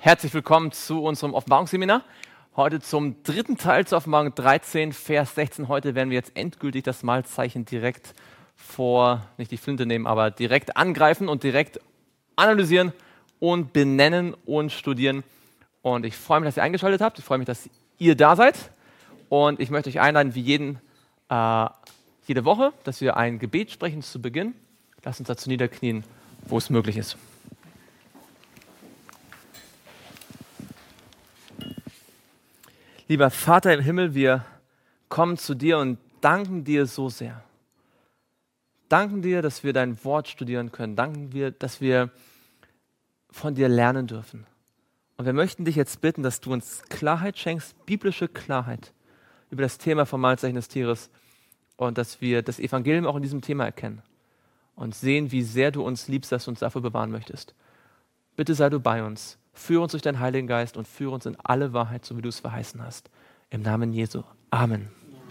Herzlich willkommen zu unserem Offenbarungsseminar. Heute zum dritten Teil zur Offenbarung 13, Vers 16. Heute werden wir jetzt endgültig das Malzeichen direkt nicht die Flinte nehmen, aber direkt angreifen und direkt analysieren und benennen und studieren. Und ich freue mich, dass ihr eingeschaltet habt. Ich freue mich, dass ihr da seid. Und ich möchte euch einladen, wie jede Woche, dass wir ein Gebet sprechen zu Beginn. Lasst uns dazu niederknien, wo es möglich ist. Lieber Vater im Himmel, wir kommen zu dir und danken dir so sehr. Danken dir, dass wir dein Wort studieren können. Danken dir, dass wir von dir lernen dürfen. Und wir möchten dich jetzt bitten, dass du uns Klarheit schenkst, biblische Klarheit über das Thema vom Malzeichen des Tieres und dass wir das Evangelium auch in diesem Thema erkennen und sehen, wie sehr du uns liebst, dass du uns dafür bewahren möchtest. Bitte sei du bei uns. Führe uns durch deinen Heiligen Geist und führe uns in alle Wahrheit, so wie du es verheißen hast. Im Namen Jesu. Amen.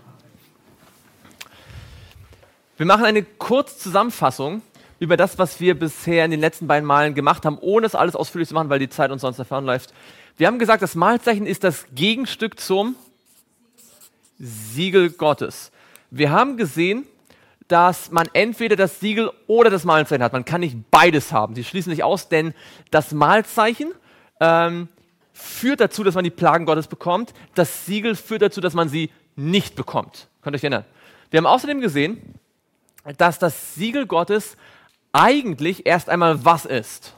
Wir machen eine Kurzzusammenfassung über das, was wir bisher in den letzten beiden Malen gemacht haben, ohne es alles ausführlich zu machen, weil die Zeit uns sonst davonläuft. Wir haben gesagt, das Malzeichen ist das Gegenstück zum Siegel Gottes. Wir haben gesehen, dass man entweder das Siegel oder das Malzeichen hat. Man kann nicht beides haben. Sie schließen nicht aus, denn das Malzeichen führt dazu, dass man die Plagen Gottes bekommt. Das Siegel führt dazu, dass man sie nicht bekommt. Könnt ihr euch erinnern? Wir haben außerdem gesehen, dass das Siegel Gottes eigentlich erst einmal was ist?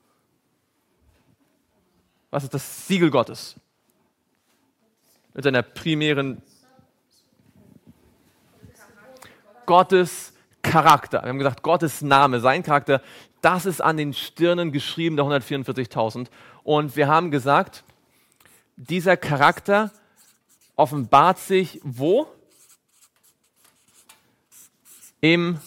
Was ist das Siegel Gottes? Mit seiner primären Gottes Charakter. Wir haben gesagt, Gottes Name, sein Charakter, das ist an den Stirnen geschrieben der 144.000. Und wir haben gesagt, dieser Charakter offenbart sich wo? Im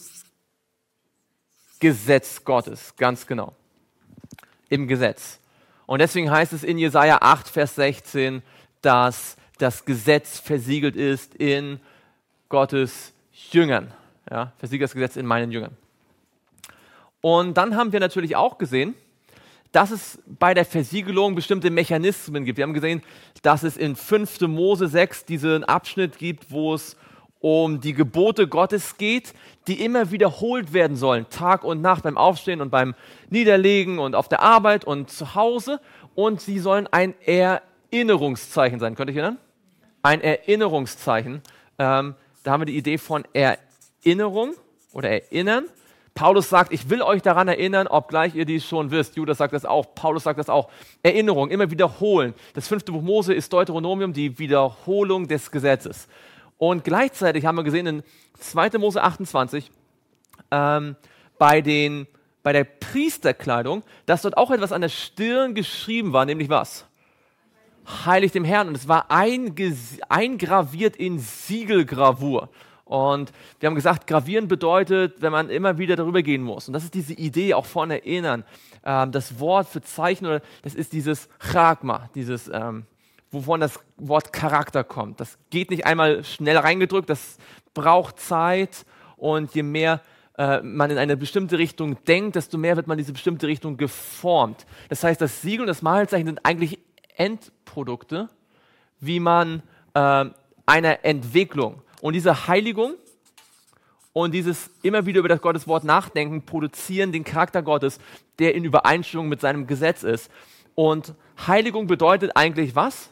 Gesetz Gottes, ganz genau. Im Gesetz. Und deswegen heißt es in Jesaja 8, Vers 16, dass das Gesetz versiegelt ist in Gottes Jüngern. Ja, versiegelt das Gesetz in meinen Jüngern. Und dann haben wir natürlich auch gesehen, dass es bei der Versiegelung bestimmte Mechanismen gibt. Wir haben gesehen, dass es in 5. Mose 6 diesen Abschnitt gibt, wo es um die Gebote Gottes geht, die immer wiederholt werden sollen, Tag und Nacht beim Aufstehen und beim Niederlegen und auf der Arbeit und zu Hause. Und sie sollen ein Erinnerungszeichen sein. Könnt ihr euch erinnern? Ein Erinnerungszeichen. Da haben wir die Idee von Erinnerung oder Erinnern. Paulus sagt, ich will euch daran erinnern, obgleich ihr dies schon wisst. Judas sagt das auch, Paulus sagt das auch. Erinnerung, immer wiederholen. Das 5. Buch Mose ist Deuteronomium, die Wiederholung des Gesetzes. Und gleichzeitig haben wir gesehen in 2. Mose 28, bei der Priesterkleidung, dass dort auch etwas an der Stirn geschrieben war, nämlich was? Heilig dem Herrn. Und es war eingraviert in Siegelgravur. Und wir haben gesagt, gravieren bedeutet, wenn man immer wieder darüber gehen muss. Und das ist diese Idee auch von Erinnern. Das Wort für Zeichen, das ist dieses Chagma, wovon das Wort Charakter kommt. Das geht nicht einmal schnell reingedrückt, das braucht Zeit. Und je mehr man in eine bestimmte Richtung denkt, desto mehr wird man in diese bestimmte Richtung geformt. Das heißt, das Siegel und das Malzeichen sind eigentlich Endprodukte, wie man einer Entwicklung. Und diese Heiligung und dieses immer wieder über das Gotteswort nachdenken produzieren den Charakter Gottes, der in Übereinstimmung mit seinem Gesetz ist. Und Heiligung bedeutet eigentlich was?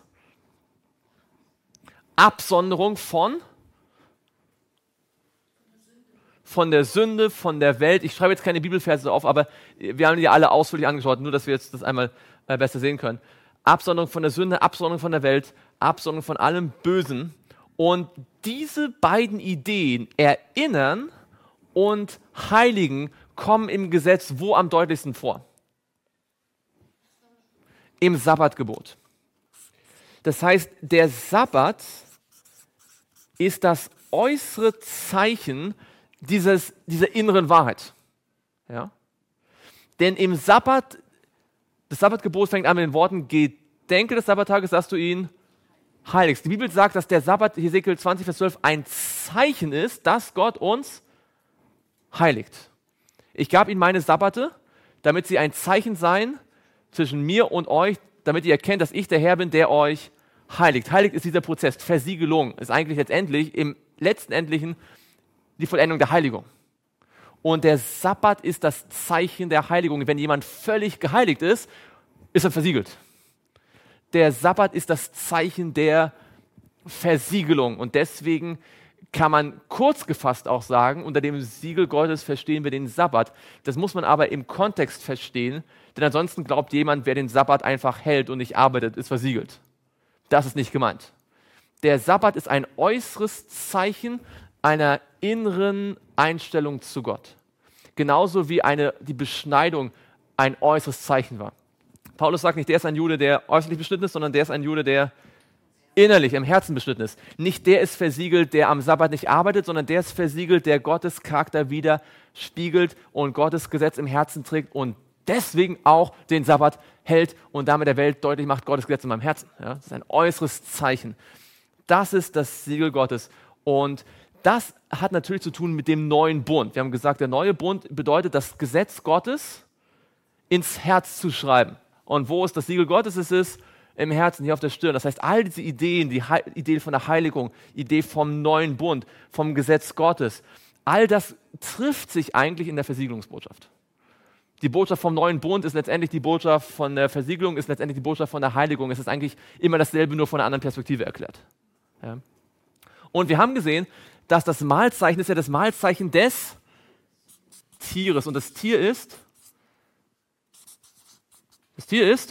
Absonderung von der Sünde, von der Welt. Ich schreibe jetzt keine Bibelverse auf, aber wir haben die alle ausführlich angeschaut, nur dass wir jetzt das einmal besser sehen können. Absonderung von der Sünde, Absonderung von der Welt, Absonderung von allem Bösen. Und diese beiden Ideen, Erinnern und Heiligen, kommen im Gesetz wo am deutlichsten vor? Im Sabbatgebot. Das heißt, der Sabbat ist das äußere Zeichen dieser inneren Wahrheit. Ja? Denn im Sabbat, das Sabbatgebot fängt an mit den Worten, gedenke des Sabbattages, dass du ihn heiligst. Die Bibel sagt, dass der Sabbat, Hesekiel 20, Vers 12, ein Zeichen ist, dass Gott uns heiligt. Ich gab ihnen meine Sabbate, damit sie ein Zeichen seien zwischen mir und euch, damit ihr erkennt, dass ich der Herr bin, der euch heiligt. Heiligt ist dieser Prozess. Versiegelung ist eigentlich letztendlich im letztendlichen die Vollendung der Heiligung. Und der Sabbat ist das Zeichen der Heiligung. Wenn jemand völlig geheiligt ist, ist er versiegelt. Der Sabbat ist das Zeichen der Versiegelung. Und deswegen kann man kurz gefasst auch sagen, unter dem Siegel Gottes verstehen wir den Sabbat. Das muss man aber im Kontext verstehen, denn ansonsten glaubt jemand, wer den Sabbat einfach hält und nicht arbeitet, ist versiegelt. Das ist nicht gemeint. Der Sabbat ist ein äußeres Zeichen einer inneren Einstellung zu Gott. Genauso wie die Beschneidung ein äußeres Zeichen war. Paulus sagt nicht, der ist ein Jude, der äußerlich beschnitten ist, sondern der ist ein Jude, der innerlich, im Herzen beschnitten ist. Nicht der ist versiegelt, der am Sabbat nicht arbeitet, sondern der ist versiegelt, der Gottes Charakter widerspiegelt und Gottes Gesetz im Herzen trägt und deswegen auch den Sabbat hält und damit der Welt deutlich macht, Gottes Gesetz in meinem Herzen. Ja, das ist ein äußeres Zeichen. Das ist das Siegel Gottes. Und das hat natürlich zu tun mit dem neuen Bund. Wir haben gesagt, der neue Bund bedeutet, das Gesetz Gottes ins Herz zu schreiben. Und wo ist das Siegel Gottes? Es ist im Herzen, hier auf der Stirn. Das heißt, all diese Ideen, die Idee von der Heiligung, Idee vom neuen Bund, vom Gesetz Gottes, all das trifft sich eigentlich in der Versiegelungsbotschaft. Die Botschaft vom neuen Bund ist letztendlich die Botschaft von der Versiegelung, ist letztendlich die Botschaft von der Heiligung. Es ist eigentlich immer dasselbe, nur von einer anderen Perspektive erklärt. Ja. Und wir haben gesehen, dass das Mahlzeichen ist ja das Mahlzeichen des Tieres. Und das Tier ist das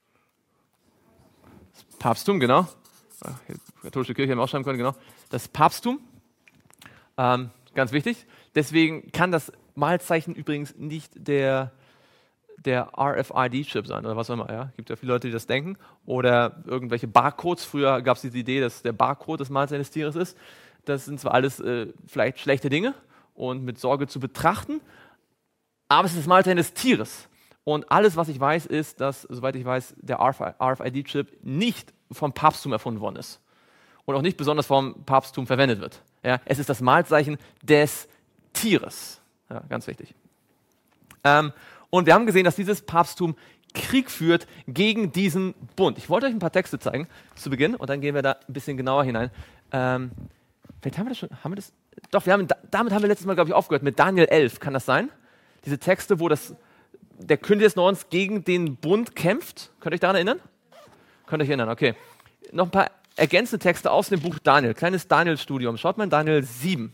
Papsttum, genau. Die katholische Kirche haben wir auch schreiben können, genau. Das Papsttum, ganz wichtig. Deswegen kann das Mahlzeichen übrigens nicht der RFID-Chip sein oder was auch immer. Ja? Gibt ja viele Leute, die das denken. Oder irgendwelche Barcodes. Früher gab es diese Idee, dass der Barcode das Mahlzeichen des Tieres ist. Das sind zwar alles vielleicht schlechte Dinge und mit Sorge zu betrachten, aber es ist das Mahlzeichen des Tieres. Und alles, was ich weiß, ist, dass, soweit ich weiß, der RFID-Chip nicht vom Papsttum erfunden worden ist. Und auch nicht besonders vom Papsttum verwendet wird. Ja? Es ist das Mahlzeichen des Tieres. Ja, ganz wichtig. Und wir haben gesehen, dass dieses Papsttum Krieg führt gegen diesen Bund. Ich wollte euch ein paar Texte zeigen zu Beginn und dann gehen wir da ein bisschen genauer hinein. Vielleicht haben wir das schon, Doch, damit haben wir letztes Mal, glaube ich, aufgehört, mit Daniel 11, kann das sein? Diese Texte, wo der König des Nordens gegen den Bund kämpft. Könnt ihr euch daran erinnern? Könnt ihr euch erinnern, okay. Noch ein paar ergänzende Texte aus dem Buch Daniel. Kleines Daniel-Studium. Schaut mal in Daniel 7.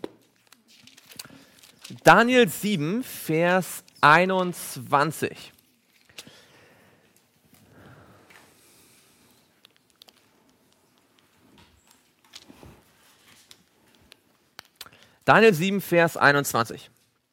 Daniel 7, Vers 21. Daniel 7, Vers 21.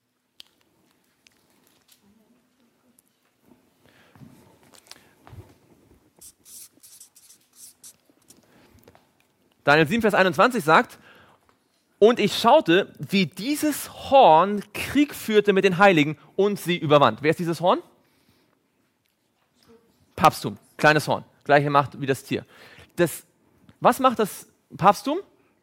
Daniel 7, Vers 21 sagt, und ich schaute, wie dieses Horn Krieg führte mit den Heiligen und sie überwand. Wer ist dieses Horn? Papsttum, kleines Horn, gleiche Macht wie das Tier. Was macht das Papsttum?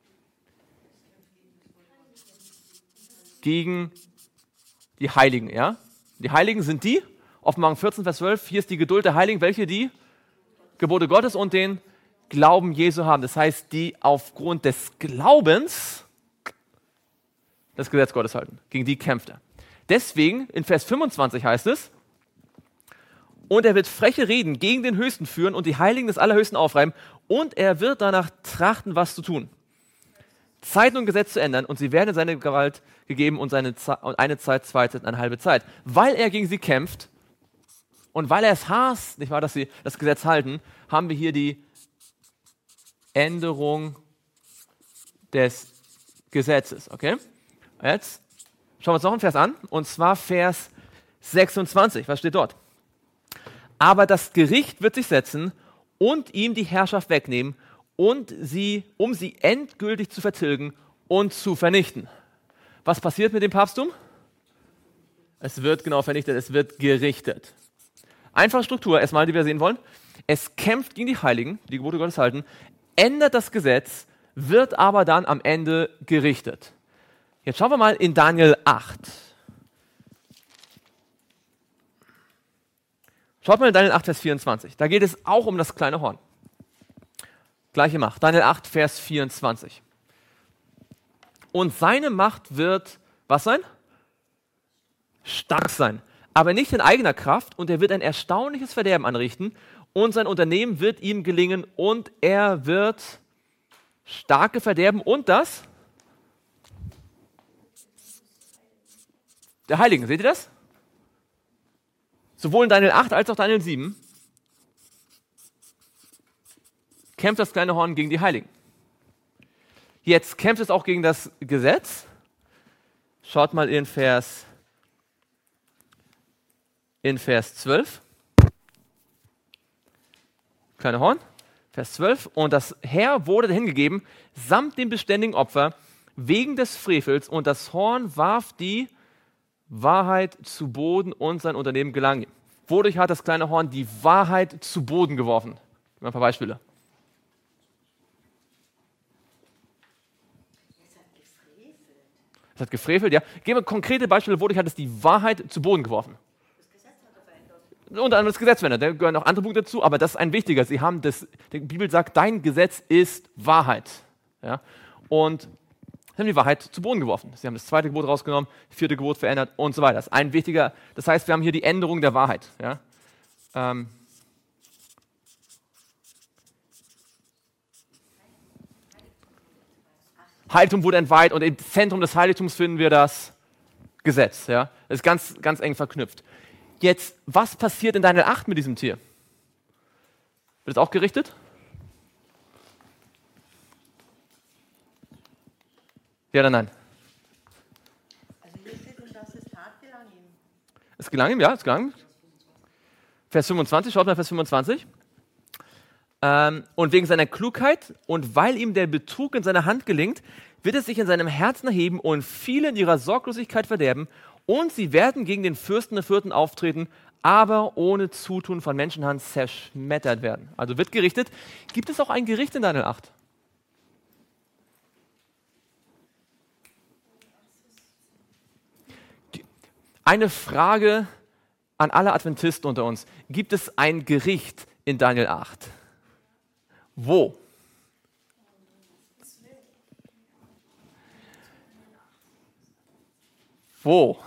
Gegen die Heiligen, ja? Die Heiligen sind die, Offenbarung 14, Vers 12, hier ist die Geduld der Heiligen, welche die Gebote Gottes und den Glauben Jesu haben. Das heißt, die aufgrund des Glaubens das Gesetz Gottes halten. Gegen die kämpft er. Deswegen, in Vers 25 heißt es, und er wird freche Reden gegen den Höchsten führen und die Heiligen des Allerhöchsten aufreiben und er wird danach trachten, was zu tun. Zeiten und Gesetz zu ändern und sie werden in seine Gewalt gegeben und eine Zeit, 2 Zeit, eine halbe Zeit. Weil er gegen sie kämpft und weil er es hasst, nicht wahr, dass sie das Gesetz halten, haben wir hier die Änderung des Gesetzes. Okay? Jetzt schauen wir uns noch einen Vers an, und zwar Vers 26. Was steht dort? Aber das Gericht wird sich setzen und ihm die Herrschaft wegnehmen, um sie endgültig zu vertilgen und zu vernichten. Was passiert mit dem Papsttum? Es wird genau vernichtet, es wird gerichtet. Einfache Struktur, erstmal, die wir sehen wollen. Es kämpft gegen die Heiligen, die Gebote Gottes halten, ändert das Gesetz, wird aber dann am Ende gerichtet. Jetzt schauen wir mal in Daniel 8. Schaut mal in Daniel 8, Vers 24. Da geht es auch um das kleine Horn. Gleiche Macht. Daniel 8, Vers 24. Und seine Macht wird, was sein? Stark sein. Aber nicht in eigener Kraft, und er wird ein erstaunliches Verderben anrichten, und sein Unternehmen wird ihm gelingen, und er wird starke Verderben und das der Heiligen. Seht ihr das? Sowohl in Daniel 8 als auch Daniel 7 kämpft das kleine Horn gegen die Heiligen. Jetzt kämpft es auch gegen das Gesetz. Schaut mal in Vers 12. Kleine Horn, Vers 12. Und das Heer wurde hingegeben, samt dem beständigen Opfer, wegen des Frevels. Und das Horn warf die Wahrheit zu Boden und sein Unternehmen gelang ihm. Wodurch hat das kleine Horn die Wahrheit zu Boden geworfen? Ein paar Beispiele. Es hat gefrevelt, ja. Geben wir konkrete Beispiele, wodurch hat es die Wahrheit zu Boden geworfen? Das Gesetz hat er verändert. Unter anderem das Gesetz verändert, da gehören noch andere Punkte dazu, aber das ist ein wichtiger. Die Bibel sagt, dein Gesetz ist Wahrheit. Ja. Und sie haben die Wahrheit zu Boden geworfen. Sie haben das zweite Gebot rausgenommen, das vierte Gebot verändert und so weiter. Das ist ein wichtiger, das heißt, wir haben hier die Änderung der Wahrheit. Ja. Heiligtum wurde entweiht und im Zentrum des Heiligtums finden wir das Gesetz. Ja? Das ist ganz, ganz eng verknüpft. Jetzt, was passiert in Daniel 8 mit diesem Tier? Wird es auch gerichtet? Ja oder nein? Also hier steht, und das ist Tat gelang ihm. Es gelang ihm, ja, es gelang ihm. Vers 25, schaut mal Vers 25. Und wegen seiner Klugheit und weil ihm der Betrug in seiner Hand gelingt, wird es sich in seinem Herzen erheben und viele in ihrer Sorglosigkeit verderben und sie werden gegen den Fürsten der Vierten auftreten, aber ohne Zutun von Menschenhand zerschmettert werden. Also wird gerichtet. Gibt es auch ein Gericht in Daniel 8? Eine Frage an alle Adventisten unter uns. Gibt es ein Gericht in Daniel 8? Wo? Wo?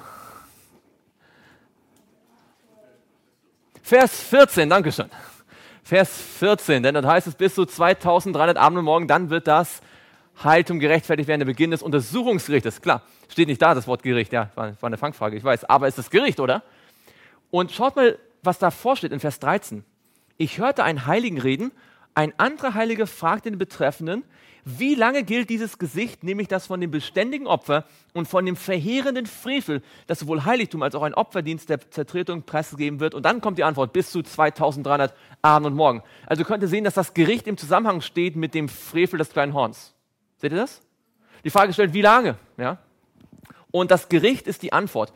Vers 14, Dankeschön. Vers 14, denn dort heißt es, bis zu 2300 Abend und Morgen, dann wird das Heiligtum gerechtfertigt werden, der Beginn des Untersuchungsgerichtes. Klar, steht nicht da das Wort Gericht, ja, war eine Fangfrage, ich weiß, aber ist das Gericht, oder? Und schaut mal, was davor steht in Vers 13. Ich hörte einen Heiligen reden, ein anderer Heiliger fragte den Betreffenden, wie lange gilt dieses Gesicht, nämlich das von dem beständigen Opfer und von dem verheerenden Frevel, das sowohl Heiligtum als auch ein Opferdienst der Zertretung preisgegeben wird? Und dann kommt die Antwort, bis zu 2300 Abend und Morgen. Also könnt ihr sehen, dass das Gericht im Zusammenhang steht mit dem Frevel des kleinen Horns. Seht ihr das? Die Frage stellt, wie lange? Ja? Und das Gericht ist die Antwort.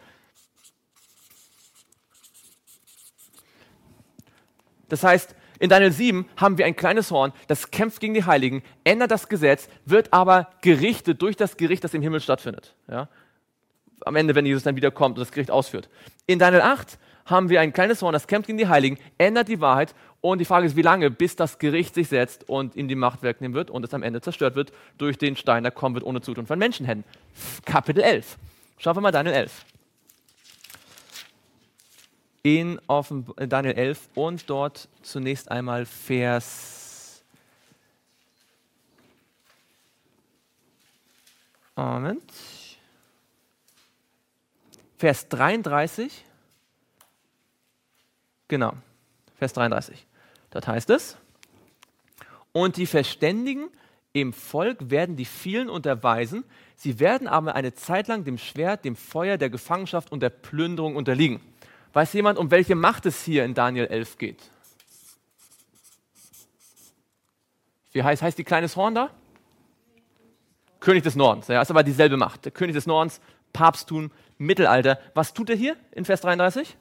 Das heißt, in Daniel 7 haben wir ein kleines Horn, das kämpft gegen die Heiligen, ändert das Gesetz, wird aber gerichtet durch das Gericht, das im Himmel stattfindet. Ja? Am Ende, wenn Jesus dann wiederkommt und das Gericht ausführt. In Daniel 8 haben wir ein kleines Horn, das kämpft gegen die Heiligen, ändert die Wahrheit und die Frage ist, wie lange, bis das Gericht sich setzt und ihm die Macht wegnehmen wird und es am Ende zerstört wird durch den Stein, der kommen wird ohne Zutun von Menschenhänden. Kapitel 11. Schauen wir mal Daniel 11. In Daniel 11 und dort zunächst einmal Vers 33. Genau, Vers 33. Dort heißt es, und die Verständigen im Volk werden die vielen unterweisen, sie werden aber eine Zeit lang dem Schwert, dem Feuer, der Gefangenschaft und der Plünderung unterliegen. Weiß jemand, um welche Macht es hier in Daniel 11 geht? Wie heißt die kleines Horn da? König des Nordens. Ja, ist aber dieselbe Macht. Der König des Nordens, Papsttum, Mittelalter. Was tut er hier in Vers 33?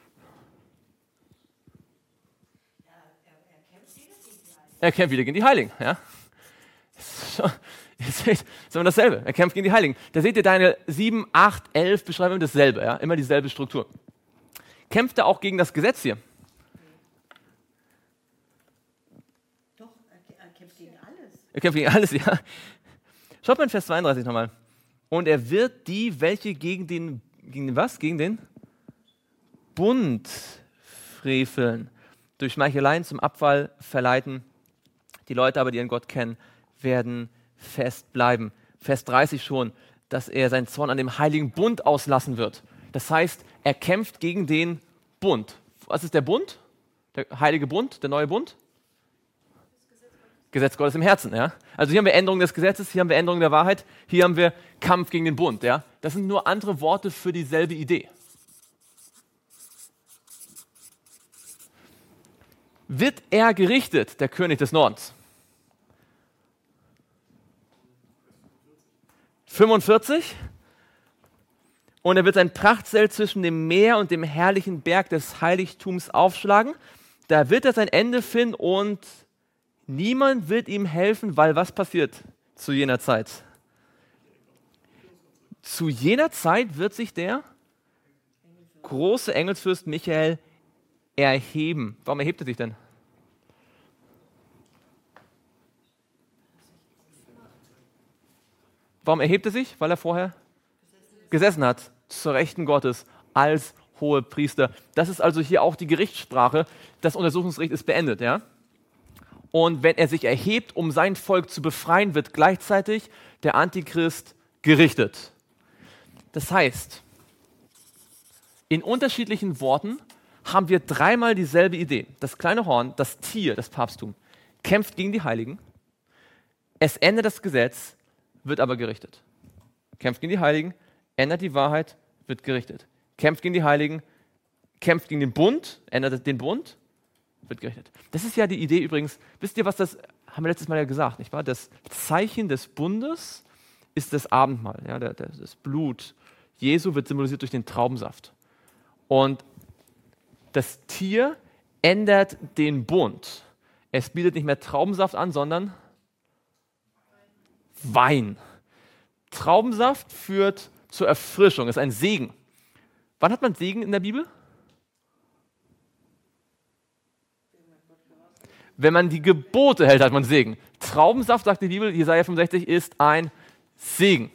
Er kämpft wieder gegen die Heiligen. Ja? Ihr seht, ist immer dasselbe. Er kämpft gegen die Heiligen. Da seht ihr Daniel 7, 8, 11 beschreiben immer dasselbe. Ja? Immer dieselbe Struktur. Kämpft er auch gegen das Gesetz hier? kämpft gegen alles. Er kämpft gegen alles, ja. Schaut mal in Vers 32 nochmal. Und er wird die, welche gegen den Bund freveln, durch Schmeicheleien zum Abfall verleiten. Die Leute aber, die ihren Gott kennen, werden fest bleiben. Vers 30 schon, dass er seinen Zorn an dem heiligen Bund auslassen wird. Das heißt, er kämpft gegen den Bund. Was ist der Bund? Der heilige Bund, der neue Bund? Gesetz Gottes im Herzen. Ja? Also hier haben wir Änderung des Gesetzes, hier haben wir Änderung der Wahrheit, hier haben wir Kampf gegen den Bund. Ja? Das sind nur andere Worte für dieselbe Idee. Wird er gerichtet, der König des Nordens? 45. Und er wird sein Prachtzelt zwischen dem Meer und dem herrlichen Berg des Heiligtums aufschlagen. Da wird er sein Ende finden und niemand wird ihm helfen, weil was passiert zu jener Zeit? Zu jener Zeit wird sich der große Engelsfürst Michael erheben. Warum erhebt er sich denn? Warum erhebt er sich? Weil er vorher gesessen hat, zur Rechten Gottes, als Hohepriester. Das ist also hier auch die Gerichtssprache. Das Untersuchungsgericht ist beendet. Ja? Und wenn er sich erhebt, um sein Volk zu befreien, wird gleichzeitig der Antichrist gerichtet. Das heißt, in unterschiedlichen Worten haben wir dreimal dieselbe Idee. Das kleine Horn, das Tier, das Papsttum, kämpft gegen die Heiligen. Es ändert das Gesetz, wird aber gerichtet. Kämpft gegen die Heiligen, ändert die Wahrheit, wird gerichtet. Kämpft gegen die Heiligen, kämpft gegen den Bund, ändert den Bund, wird gerichtet. Das ist ja die Idee übrigens. Wisst ihr, was das, haben wir letztes Mal ja gesagt, nicht wahr? Das Zeichen des Bundes ist das Abendmahl, ja, das Blut Jesu wird symbolisiert durch den Traubensaft. Und das Tier ändert den Bund. Es bietet nicht mehr Traubensaft an, sondern Wein. Traubensaft führt zur Erfrischung, ist ein Segen. Wann hat man Segen in der Bibel? Wenn man die Gebote hält, hat man Segen. Traubensaft, sagt die Bibel, Jesaja 65, ist ein Segen.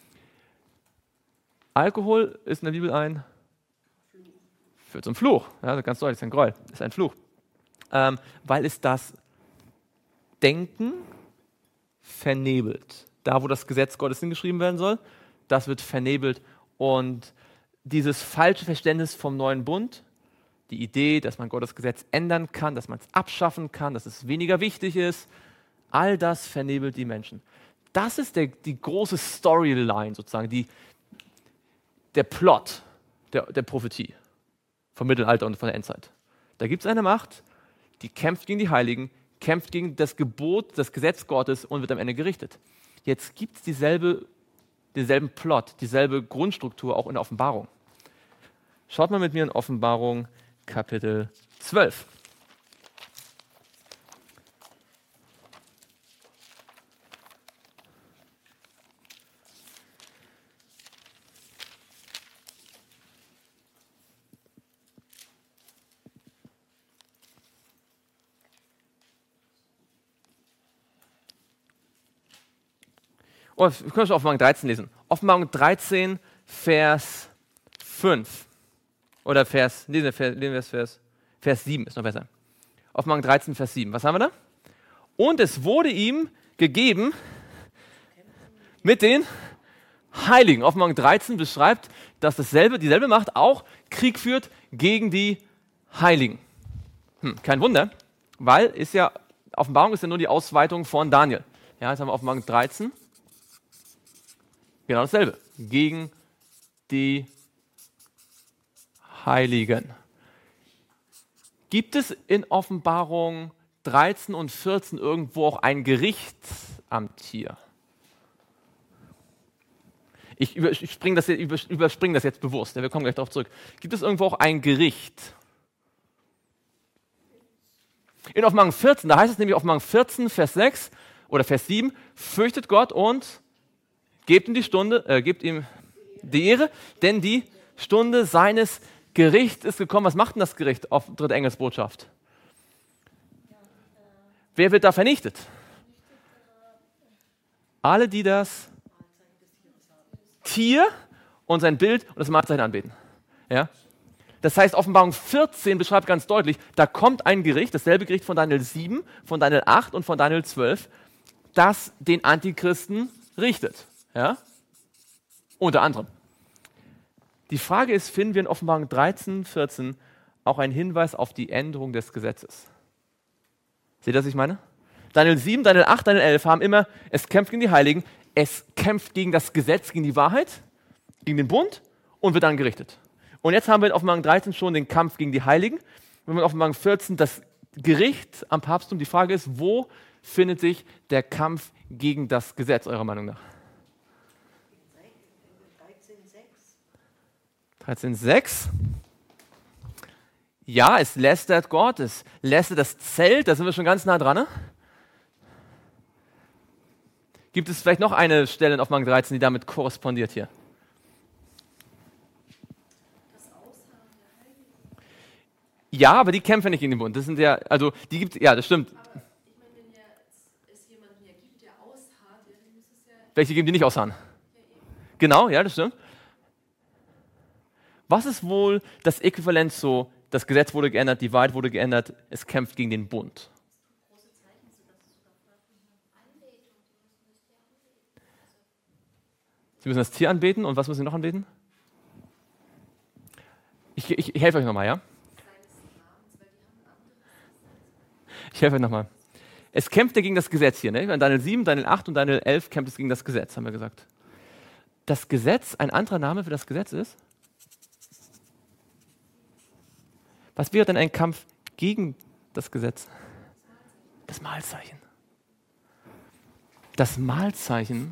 Alkohol ist in der Bibel führt zum Fluch. Ja, ganz deutlich, ist ein Gräuel, ist ein Fluch. Weil es das Denken vernebelt. Da, wo das Gesetz Gottes hingeschrieben werden soll, das wird vernebelt. Und dieses falsche Verständnis vom neuen Bund, die Idee, dass man Gottes Gesetz ändern kann, dass man es abschaffen kann, dass es weniger wichtig ist, all das vernebelt die Menschen. Das ist die große Storyline sozusagen, der Plot der Prophetie vom Mittelalter und von der Endzeit. Da gibt es eine Macht, die kämpft gegen die Heiligen, kämpft gegen das Gebot, das Gesetz Gottes und wird am Ende gerichtet. Jetzt gibt es denselben Plot, dieselbe Grundstruktur auch in der Offenbarung. Schaut mal mit mir in Offenbarung Kapitel 12. Oh, wir können schon Offenbarung 13 lesen. Offenbarung 13, Vers 5. Oder Vers 7 ist noch besser. Offenbarung 13, Vers 7. Was haben wir da? Und es wurde ihm gegeben mit den Heiligen. Offenbarung 13 beschreibt, dass dieselbe Macht auch Krieg führt gegen die Heiligen. Kein Wunder, weil Offenbarung ist ja nur die Ausweitung von Daniel. Ja, jetzt haben wir Offenbarung 13. Genau dasselbe. Gegen die Heiligen. Gibt es in Offenbarung 13 und 14 irgendwo auch ein Gericht am Tier? Ich überspringe das jetzt bewusst, wir kommen gleich darauf zurück. Gibt es irgendwo auch ein Gericht? In Offenbarung 14, da heißt es nämlich Offenbarung 14, Vers 6 oder Vers 7, fürchtet Gott und gebt ihm die Ehre, denn die Stunde seines Gerichts ist gekommen. Was macht denn das Gericht auf dritte Engelsbotschaft? Wer wird da vernichtet? Alle, die das Tier und sein Bild und das Mahlzeichen anbeten. Ja? Das heißt, Offenbarung 14 beschreibt ganz deutlich, da kommt ein Gericht, dasselbe Gericht von Daniel 7, von Daniel 8 und von Daniel 12, das den Antichristen richtet. Ja? Unter anderem. Die Frage ist, finden wir in Offenbarung 13, 14 auch einen Hinweis auf die Änderung des Gesetzes? Seht ihr, was ich meine? Daniel 7, Daniel 8, Daniel 11 haben immer, es kämpft gegen die Heiligen, es kämpft gegen das Gesetz, gegen die Wahrheit, gegen den Bund und wird dann gerichtet. Und jetzt haben wir in Offenbarung 13 schon den Kampf gegen die Heiligen. Wenn wir in Offenbarung 14 das Gericht am Papsttum, die Frage ist, wo findet sich der Kampf gegen das Gesetz, eurer Meinung nach? 13,6. Ja, es lästert Gott, es lästert das Zelt, da sind wir schon ganz nah dran. Ne? Gibt es vielleicht noch eine Stelle in Offenbarung 13, die damit korrespondiert hier? Ja, aber die kämpfen nicht gegen den Bund. Das sind ja, also die gibt, ja, das stimmt. Aber ich meine, wenn ja es jemanden hier gibt, der ausharrt, dann muss es ja. Welche geben die nicht ausharren? Genau, ja, das stimmt. Was ist wohl das Äquivalent so, das Gesetz wurde geändert, die Wahrheit wurde geändert, es kämpft gegen den Bund? Sie müssen das Tier anbeten und was müssen Sie noch anbeten? Ich helfe euch nochmal, ja? Ich helfe euch nochmal. Es kämpft ja gegen das Gesetz hier. Ne? In Daniel 7, Daniel 8 und Daniel 11 kämpft es gegen das Gesetz, haben wir gesagt. Das Gesetz, ein anderer Name für das Gesetz ist? Was wäre denn ein Kampf gegen das Gesetz? Das Mahlzeichen. Das Mahlzeichen,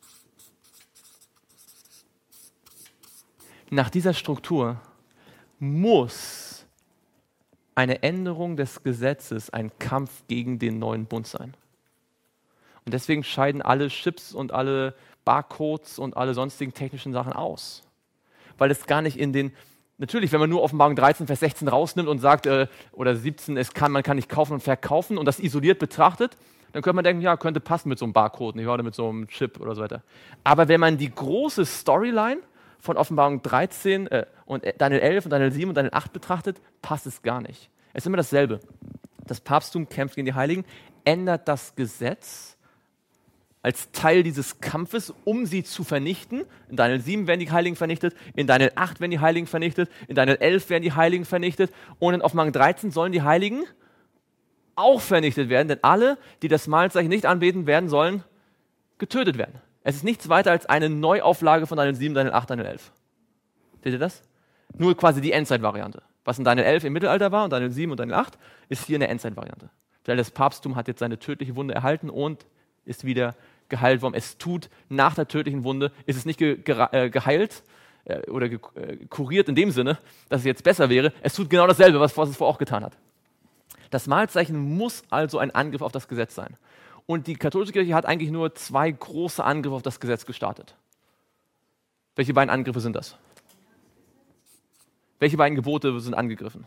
nach dieser Struktur muss eine Änderung des Gesetzes ein Kampf gegen den neuen Bund sein. Und deswegen scheiden alle Chips und alle Barcodes und alle sonstigen technischen Sachen aus. Weil es gar nicht in den, natürlich, wenn man nur Offenbarung 13, Vers 16 rausnimmt und sagt, oder 17, man kann nicht kaufen und verkaufen und das isoliert betrachtet, dann könnte man denken, ja, könnte passen mit so einem Barcode, nicht wahr, oder mit so einem Chip oder so weiter. Aber wenn man die große Storyline von Offenbarung 13 und Daniel 11 und Daniel 7 und Daniel 8 betrachtet, passt es gar nicht. Es ist immer dasselbe. Das Papsttum kämpft gegen die Heiligen, ändert das Gesetz als Teil dieses Kampfes, um sie zu vernichten. In Daniel 7 werden die Heiligen vernichtet, in Daniel 8 werden die Heiligen vernichtet, in Daniel 11 werden die Heiligen vernichtet und in Offenbarung 13 sollen die Heiligen auch vernichtet werden, denn alle, die das Mahlzeichen nicht anbeten werden, sollen getötet werden. Es ist nichts weiter als eine Neuauflage von Daniel 7, Daniel 8, Daniel 11. Seht ihr das? Nur quasi die Endzeitvariante. Was in Daniel 11 im Mittelalter war und Daniel 7 und Daniel 8, ist hier eine Endzeitvariante. Weil das Papsttum hat jetzt seine tödliche Wunde erhalten und ist wieder geheilt worden. Es tut nach der tödlichen Wunde, ist es nicht geheilt oder kuriert in dem Sinne, dass es jetzt besser wäre. Es tut genau dasselbe, was es vorher auch getan hat. Das Mahlzeichen muss also ein Angriff auf das Gesetz sein. Und die katholische Kirche hat eigentlich nur 2 große Angriffe auf das Gesetz gestartet. Welche beiden Angriffe sind das? Welche beiden Gebote sind angegriffen?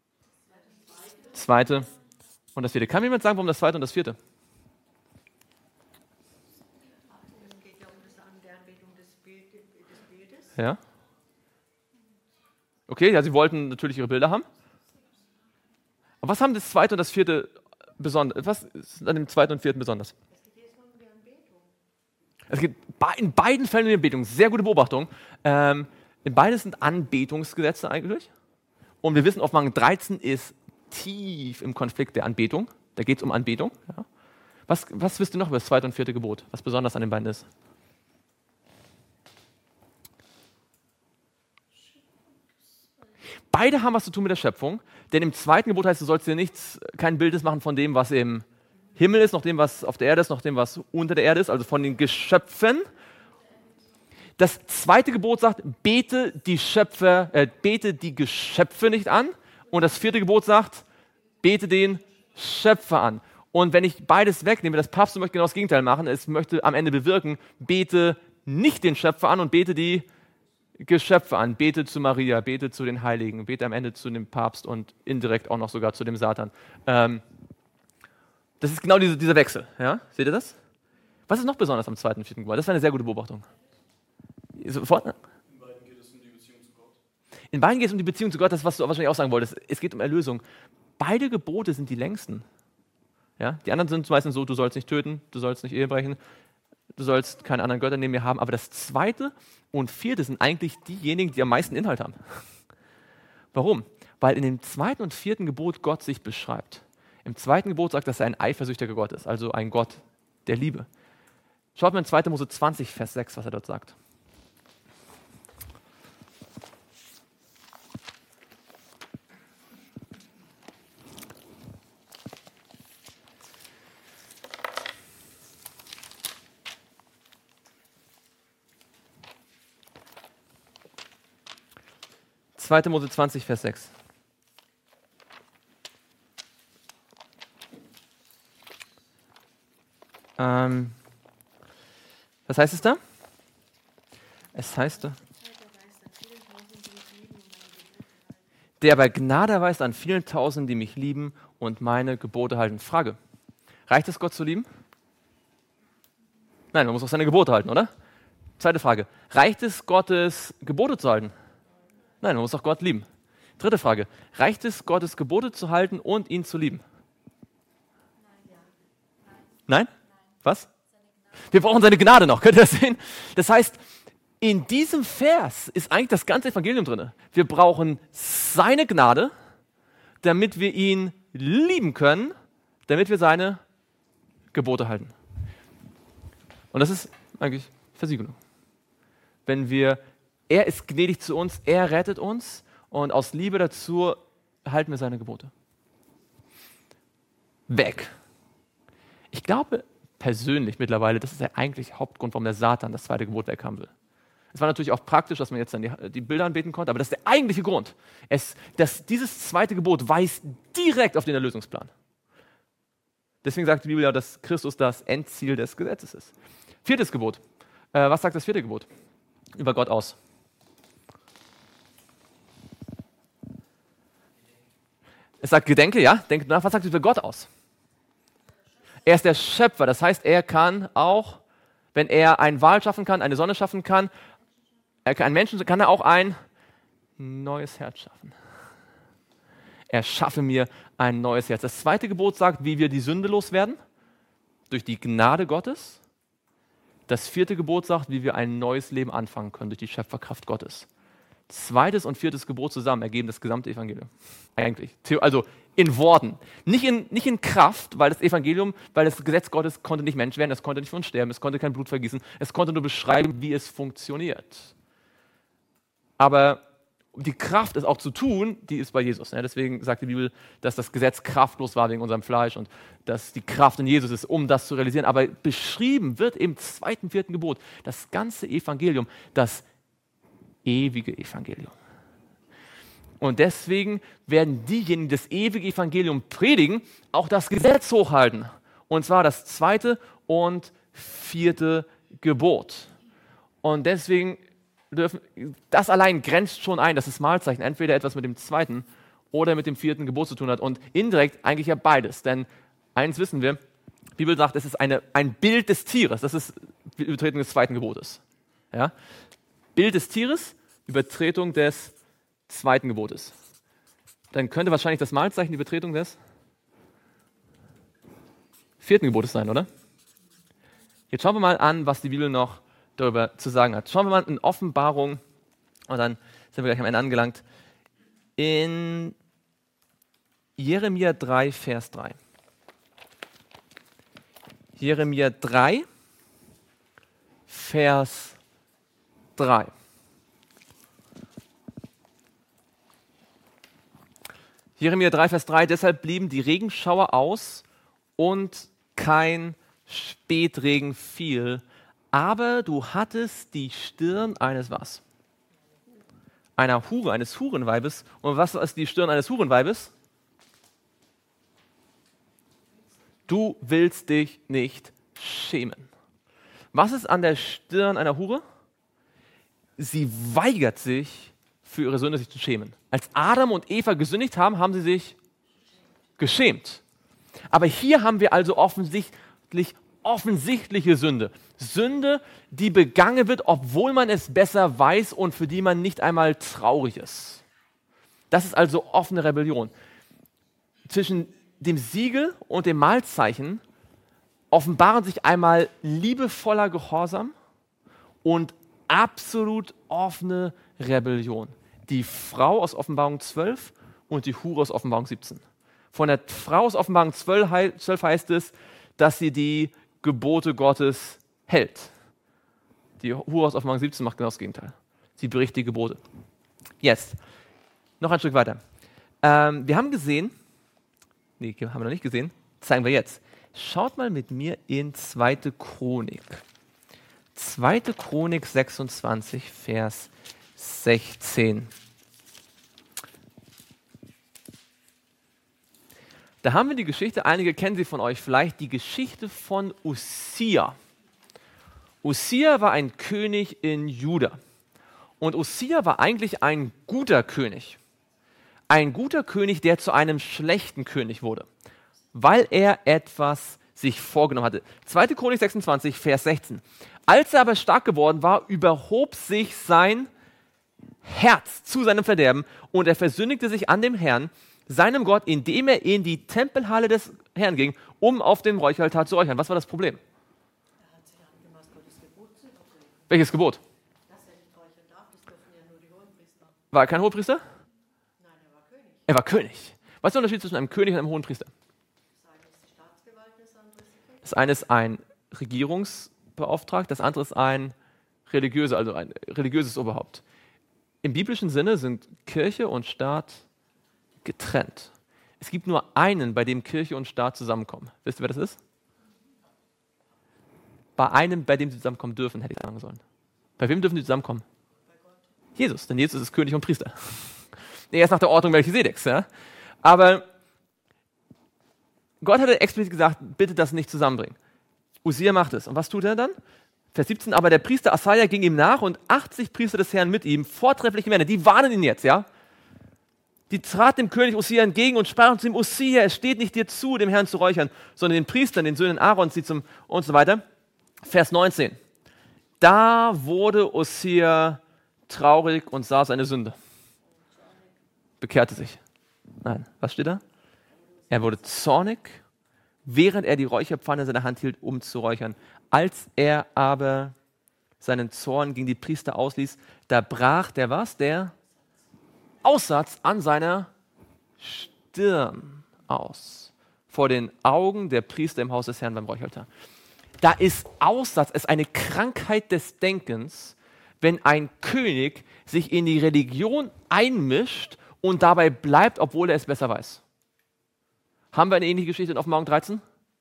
Zweite und das vierte. Kann mir jemand sagen, warum das zweite und das vierte? Es geht ja um die Anbetung des Bildes. Ja. Okay, ja, sie wollten natürlich ihre Bilder haben. Aber was haben das zweite und das vierte besonders? Was ist an dem zweiten und vierten besonders? Es geht in beiden Fällen um die Anbetung. Sehr gute Beobachtung. In beiden sind Anbetungsgesetze eigentlich. Und wir wissen, Offenbarung 13 ist tief im Konflikt der Anbetung. Da geht es um Anbetung. Ja. Was wisst ihr noch über das zweite und vierte Gebot? Was besonders an den beiden ist? Beide haben was zu tun mit der Schöpfung, denn im zweiten Gebot heißt, du sollst dir kein Bildes machen von dem, was im Himmel ist, noch dem, was auf der Erde ist, noch dem, was unter der Erde ist, also von den Geschöpfen. Das zweite Gebot sagt, bete die Geschöpfe nicht an. Und das vierte Gebot sagt, bete den Schöpfer an. Und wenn ich beides wegnehme, das Papst möchte genau das Gegenteil machen, es möchte am Ende bewirken, bete nicht den Schöpfer an und bete die Geschöpfe an. Bete zu Maria, bete zu den Heiligen, bete am Ende zu dem Papst und indirekt auch noch sogar zu dem Satan. Das ist genau dieser Wechsel. Ja? Seht ihr das? Was ist noch besonders am zweiten und vierten Gebot? Das war eine sehr gute Beobachtung. Sofort? In beiden geht es um die Beziehung zu Gott. In beiden geht es um die Beziehung zu Gott, das, was du wahrscheinlich auch sagen wolltest. Es geht um Erlösung. Beide Gebote sind die längsten. Ja? Die anderen sind meistens so, du sollst nicht töten, du sollst nicht Ehe brechen, du sollst keine anderen Götter neben mir haben. Aber das zweite und vierte sind eigentlich diejenigen, die am meisten Inhalt haben. Warum? Weil in dem zweiten und vierten Gebot Gott sich beschreibt. Im zweiten Gebot sagt, dass er ein eifersüchtiger Gott ist, also ein Gott der Liebe. Schaut mal in 2. Mose 20, Vers 6, was er dort sagt. Zweite Mose 20, Vers 6. Was heißt es da? Es heißt da, der bei Gnade erweist an vielen Tausenden, die mich lieben und meine Gebote halten. Frage, reicht es, Gott zu lieben? Nein, man muss auch seine Gebote halten, oder? Zweite Frage, reicht es, Gottes Gebote zu halten? Nein, man muss auch Gott lieben. Dritte Frage, reicht es, Gottes Gebote zu halten und ihn zu lieben? Nein? Was? Wir brauchen seine Gnade noch, könnt ihr das sehen? Das heißt, in diesem Vers ist eigentlich das ganze Evangelium drin. Wir brauchen seine Gnade, damit wir ihn lieben können, damit wir seine Gebote halten. Und das ist eigentlich Versiegelung. Er ist gnädig zu uns, er rettet uns und aus Liebe dazu halten wir seine Gebote. Weg. Ich glaube persönlich mittlerweile, das ist der eigentliche Hauptgrund, warum der Satan das zweite Gebot weghaben will. Es war natürlich auch praktisch, dass man jetzt dann die Bilder anbeten konnte, aber das ist der eigentliche Grund. Dieses zweite Gebot weist direkt auf den Erlösungsplan. Deswegen sagt die Bibel ja, dass Christus das Endziel des Gesetzes ist. Viertes Gebot. Was sagt das vierte Gebot über Gott aus? Es sagt Gedenke, ja? Denkt nach, was sagt es über Gott aus? Er ist der Schöpfer, das heißt, er kann auch, wenn er einen Wal schaffen kann, eine Sonne schaffen kann, einen Menschen, kann er auch ein neues Herz schaffen. Er schaffe mir ein neues Herz. Das zweite Gebot sagt, wie wir die Sünde loswerden, durch die Gnade Gottes. Das vierte Gebot sagt, wie wir ein neues Leben anfangen können, durch die Schöpferkraft Gottes. Zweites und viertes Gebot zusammen ergeben das gesamte Evangelium. Eigentlich. Also in Worten. Nicht in Kraft, weil das Evangelium, weil das Gesetz Gottes konnte nicht Mensch werden, es konnte nicht für uns sterben, es konnte kein Blut vergießen, es konnte nur beschreiben, wie es funktioniert. Aber die Kraft, es auch zu tun, die ist bei Jesus. Ja, deswegen sagt die Bibel, dass das Gesetz kraftlos war wegen unserem Fleisch und dass die Kraft in Jesus ist, um das zu realisieren. Aber beschrieben wird im zweiten, vierten Gebot das ganze Evangelium, das ewige Evangelium. Und deswegen werden diejenigen, die das ewige Evangelium predigen, auch das Gesetz hochhalten. Und zwar das zweite und vierte Gebot. Und deswegen das allein grenzt schon ein, dass das Mahlzeichen entweder etwas mit dem zweiten oder mit dem vierten Gebot zu tun hat. Und indirekt eigentlich ja beides. Denn eins wissen wir, die Bibel sagt, es ist ein Bild des Tieres. Das ist die Übertretung des zweiten Gebotes. Ja? Bild des Tieres, Übertretung des zweiten Gebotes. Dann könnte wahrscheinlich das Mahlzeichen die Übertretung des vierten Gebotes sein, oder? Jetzt schauen wir mal an, was die Bibel noch darüber zu sagen hat. Schauen wir mal in Offenbarung, und dann sind wir gleich am Ende angelangt, in Jeremia 3, Vers 3. Jeremia 3, Vers 3. Jeremia 3, Vers 3, deshalb blieben die Regenschauer aus und kein Spätregen fiel, aber du hattest die Stirn eines was? Einer Hure, eines Hurenweibes. Und was ist die Stirn eines Hurenweibes? Du willst dich nicht schämen. Was ist an der Stirn einer Hure? Sie weigert sich, für ihre Sünde sich zu schämen. Als Adam und Eva gesündigt haben, haben sie sich geschämt. Aber hier haben wir also offensichtlich offensichtliche Sünde. Sünde, die begangen wird, obwohl man es besser weiß und für die man nicht einmal traurig ist. Das ist also offene Rebellion. Zwischen dem Siegel und dem Mahlzeichen offenbaren sich einmal liebevoller Gehorsam und absolut offene Rebellion. Die Frau aus Offenbarung 12 und die Hure aus Offenbarung 17. Von der Frau aus Offenbarung 12 heißt es, dass sie die Gebote Gottes hält. Die Hure aus Offenbarung 17 macht genau das Gegenteil. Sie bricht die Gebote. Jetzt, noch ein Stück weiter. Wir haben gesehen, haben wir noch nicht gesehen, zeigen wir jetzt. Schaut mal mit mir in 2. Chronik. 2. Chronik 26, Vers 16. Da haben wir die Geschichte, einige kennen sie von euch vielleicht, die Geschichte von Ussia. Ussia war ein König in Juda. Und Ussia war eigentlich ein guter König. Ein guter König, der zu einem schlechten König wurde, weil er etwas sich vorgenommen hatte. 2. Chronik 26, Vers 16. Als er aber stark geworden war, überhob sich sein Herz zu seinem Verderben und er versündigte sich an dem Herrn, seinem Gott, indem er in die Tempelhalle des Herrn ging, um auf dem Räucheraltar zu räuchern. Was war das Problem? Er hat sich angemaßt, Gottes Gebot zu übertreten. Welches Gebot? Dass er nicht räuchern darf, das dürfen ja nur die Hohenpriester. War er kein Hohepriester? Nein, er war König. Er war König. Was ist der Unterschied zwischen einem König und einem Hohenpriester? Das eine ist die Staatsgewalt, das andere ist die Kirche. Das eine ist ein Regierungsbeauftragter, das andere ist ein religiöser, also ein religiöses Oberhaupt. Im biblischen Sinne sind Kirche und Staat getrennt. Es gibt nur einen, bei dem Kirche und Staat zusammenkommen. Wisst ihr, wer das ist? Bei einem, bei dem sie zusammenkommen dürfen, hätte ich sagen sollen. Bei wem dürfen sie zusammenkommen? Bei Gott. Jesus, denn Jesus ist König und Priester. Nee, er ist nach der Ordnung Melchisedeks. Ja? Aber Gott hatte explizit gesagt, bitte das nicht zusammenbringen. Ussia macht es. Und was tut er dann? Vers 17, aber der Priester Asaja ging ihm nach und 80 Priester des Herrn mit ihm, vortreffliche Männer, die warnen ihn jetzt, ja? Die traten dem König Ussia entgegen und sprachen zu ihm, Ussia, es steht nicht dir zu, dem Herrn zu räuchern, sondern den Priestern, den Söhnen Aarons, und so weiter. Vers 19. Da wurde Ussia traurig und sah seine Sünde. Bekehrte sich. Nein, was steht da? Er wurde zornig, während er die Räucherpfanne in seiner Hand hielt, um zu räuchern. Als er aber seinen Zorn gegen die Priester ausließ, da brach der was? Der Aussatz an seiner Stirn aus. Vor den Augen der Priester im Haus des Herrn beim Räucheraltar. Da ist Aussatz, es ist eine Krankheit des Denkens, wenn ein König sich in die Religion einmischt und dabei bleibt, obwohl er es besser weiß. Haben wir eine ähnliche Geschichte in Offenbarung 13?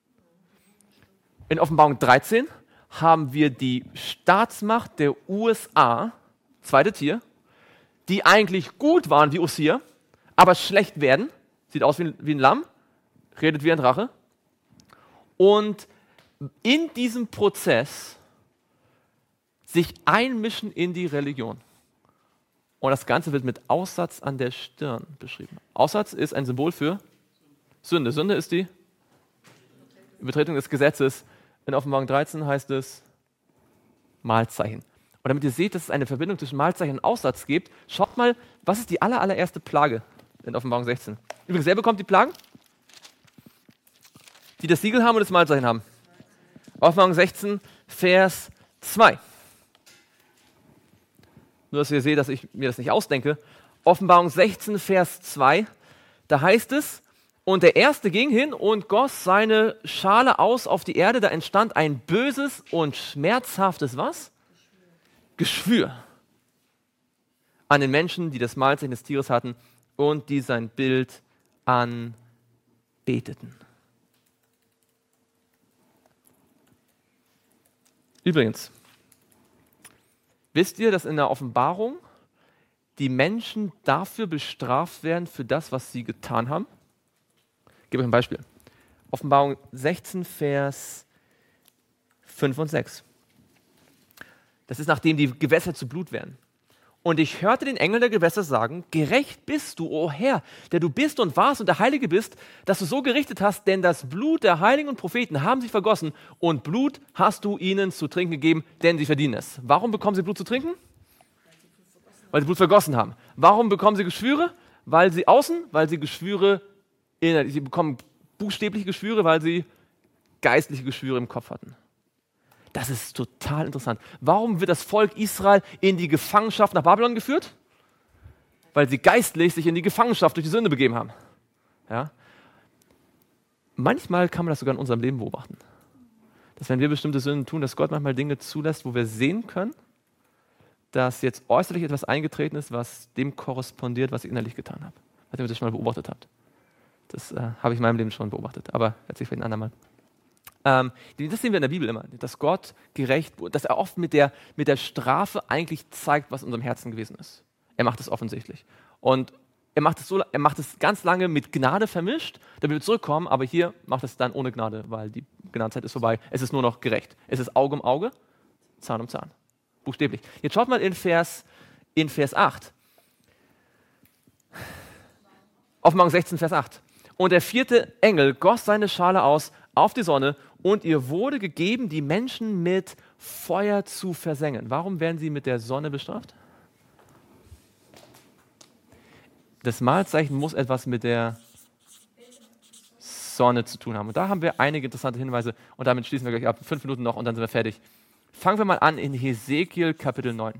In Offenbarung 13 haben wir die Staatsmacht der USA, zweite Tier, die eigentlich gut waren wie Ussia, aber schlecht werden, sieht aus wie ein Lamm, redet wie ein Drache. Und in diesem Prozess sich einmischen in die Religion. Und das Ganze wird mit Aussatz an der Stirn beschrieben. Aussatz ist ein Symbol für Sünde. Sünde ist die Übertretung des Gesetzes. In Offenbarung 13 heißt es Mahlzeichen. Und damit ihr seht, dass es eine Verbindung zwischen Mahlzeichen und Aussatz gibt, schaut mal, was ist die allererste Plage in Offenbarung 16? Übrigens, wer bekommt die Plagen? Die das Siegel haben und das Mahlzeichen haben. Offenbarung 16, Vers 2. Nur, dass ihr seht, dass ich mir das nicht ausdenke. Offenbarung 16, Vers 2, da heißt es, und der Erste ging hin und goss seine Schale aus auf die Erde, da entstand ein böses und schmerzhaftes was? Geschwür an den Menschen, die das Mahlzeichen des Tieres hatten und die sein Bild anbeteten. Übrigens, wisst ihr, dass in der Offenbarung die Menschen dafür bestraft werden, für das, was sie getan haben? Ich gebe euch ein Beispiel. Offenbarung 16, Vers 5 und 6. Das ist, nachdem die Gewässer zu Blut werden. Und ich hörte den Engel der Gewässer sagen, gerecht bist du, o Herr, der du bist und warst und der Heilige bist, dass du so gerichtet hast, denn das Blut der Heiligen und Propheten haben sich vergossen und Blut hast du ihnen zu trinken gegeben, denn sie verdienen es. Warum bekommen sie Blut zu trinken? Weil sie Blut vergossen haben. Warum bekommen sie Geschwüre? Weil sie Geschwüre, sie bekommen buchstäbliche Geschwüre, weil sie geistliche Geschwüre im Kopf hatten. Das ist total interessant. Warum wird das Volk Israel in die Gefangenschaft nach Babylon geführt? Weil sie geistlich sich in die Gefangenschaft durch die Sünde begeben haben. Ja? Manchmal kann man das sogar in unserem Leben beobachten. Dass wenn wir bestimmte Sünden tun, dass Gott manchmal Dinge zulässt, wo wir sehen können, dass jetzt äußerlich etwas eingetreten ist, was dem korrespondiert, was ich innerlich getan habe. Ich weiß nicht, ob ihr das schon mal beobachtet habt. Das habe ich in meinem Leben schon beobachtet, aber erzähle ich vielleicht ein andermal. Das sehen wir in der Bibel immer, dass Gott gerecht, dass er oft mit der Strafe eigentlich zeigt, was in unserem Herzen gewesen ist. Er macht es offensichtlich. Und er macht es ganz lange mit Gnade vermischt, damit wir zurückkommen, aber hier macht es dann ohne Gnade, weil die Gnadezeit ist vorbei. Es ist nur noch gerecht. Es ist Auge um Auge, Zahn um Zahn. Buchstäblich. Jetzt schaut mal in Vers 8. Offenbarung 16, Vers 8. Und der 4. Engel goss seine Schale aus auf die Sonne und ihr wurde gegeben, die Menschen mit Feuer zu versengen. Warum werden sie mit der Sonne bestraft? Das Mahlzeichen muss etwas mit der Sonne zu tun haben. Und da haben wir einige interessante Hinweise und damit schließen wir gleich ab. 5 Minuten noch und dann sind wir fertig. Fangen wir mal an in Hesekiel Kapitel 9.